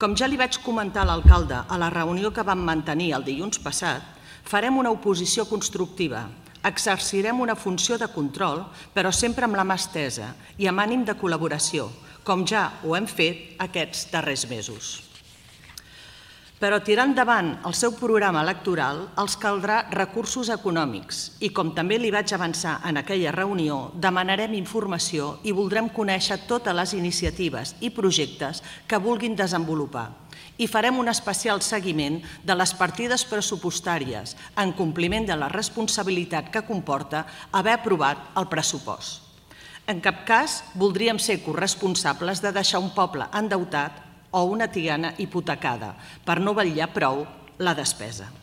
Com ja li vaig comentar a l'alcalde a la reunió que vam mantenir el dilluns passat, farem una oposició constructiva, exercirem una funció de control, però sempre amb la mà estesa i amb ànim de col·laboració, com ja ho hem fet aquests darrers mesos. Però tirar endavant el seu programa electoral els caldrà recursos econòmics i, com també li vaig avançar en aquella reunió, demanarem informació i voldrem conèixer totes les iniciatives i projectes que vulguin desenvolupar. I farem un especial seguiment de les partides pressupostàries en compliment de la responsabilitat que comporta haver aprovat el pressupost. En cap cas voldríem ser corresponsables de deixar un poble endeutat o una tiana hipotecada per no vetllar prou la despesa.